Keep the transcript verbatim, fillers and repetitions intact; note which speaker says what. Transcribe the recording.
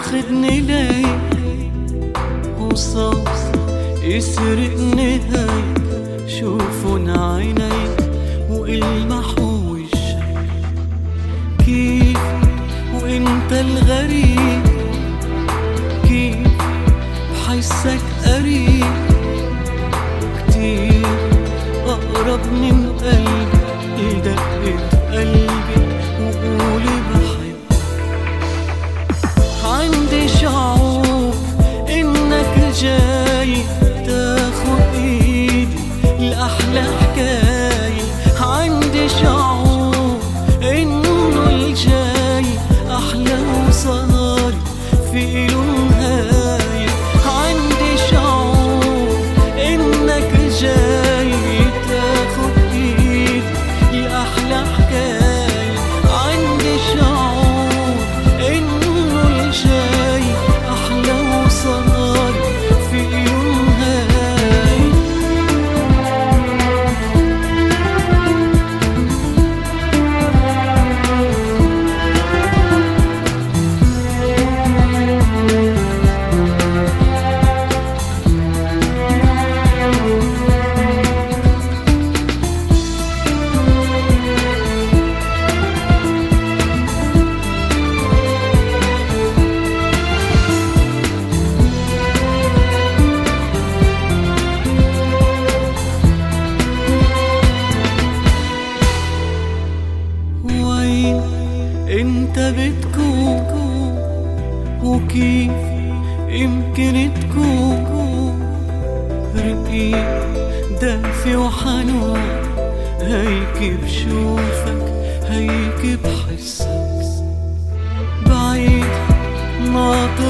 Speaker 1: ياخدني ليك وصوص يسرقني هيك، شوفن عينيك والمح وشك كيف وانت الغريب، كيف بحسك قريب كتير أقرب من قلبي لدقة قلبي وقولي بحبك. عندي شعور إنك جاي تاخد إيدي لأحلى حكاية، عندي شعور إنه الجاي أحلى وصار في إله نهاية، عندي شعور إنك جاي تاخد إيدي لأحلى حكاية، عندي شعور إنه الجاي أحلى وصار في إله نهاية. وين انت بتكون وكيف يمكن تكون رقيق دافي وحنون، هيك بشوفك هيك بحسك بعيد ناطر